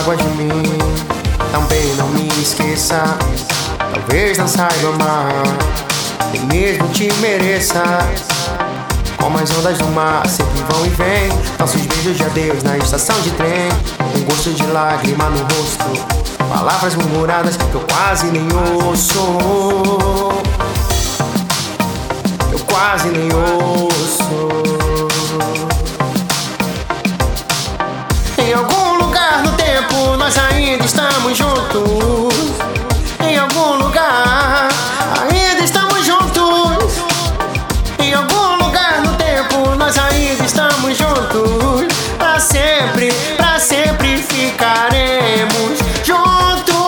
mágoa de mim, também não me esqueça. Talvez não saiba amar, nem mesmo te mereça. Como as ondas do mar sempre vão e vêm, nossos beijos de adeus na estação de trem. Um gosto de lágrima no rosto, palavras murmuradas que eu quase nem ouço. Eu quase nem ouço. Em algum lugar no tempo nós ainda estamos juntos. Em algum lugar ainda estamos juntos. Em algum lugar no tempo nós ainda estamos juntos. Pra sempre ficaremos juntos.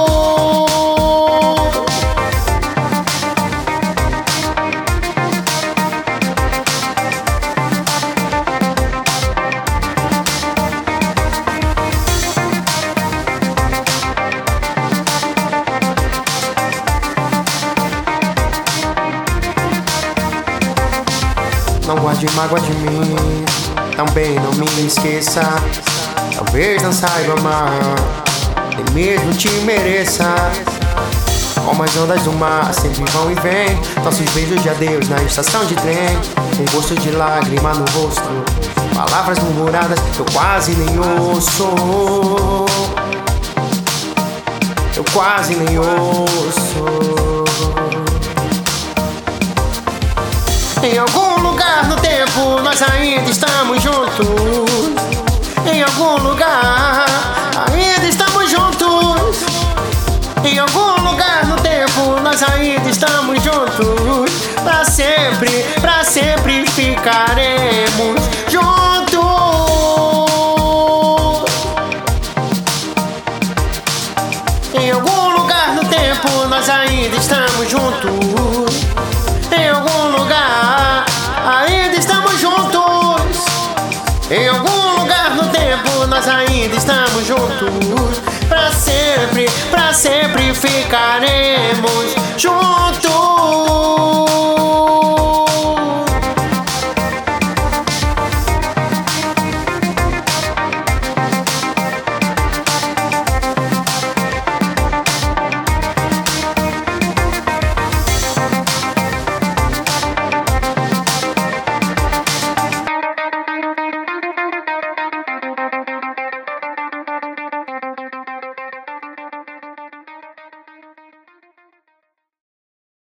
Não guarde mágoa de mim, também não me esqueça. Talvez não saiba amar, nem mesmo te mereça. Como as ondas do mar sempre vão e vêm, nossos beijos de adeus na estação de trem. Um gosto de lágrima no rosto, palavras murmuradas que eu quase nem ouço. Eu quase nem ouço. Em algum lugar no tempo nós ainda estamos juntos. Em algum lugar ainda estamos juntos. Em algum lugar no tempo nós ainda estamos juntos. Pra sempre ficaremos juntos. Em algum lugar no tempo nós ainda estamos juntos. Em algum lugar ainda estamos juntos. Em algum lugar no tempo nós ainda estamos juntos. Pra sempre ficaremos juntos.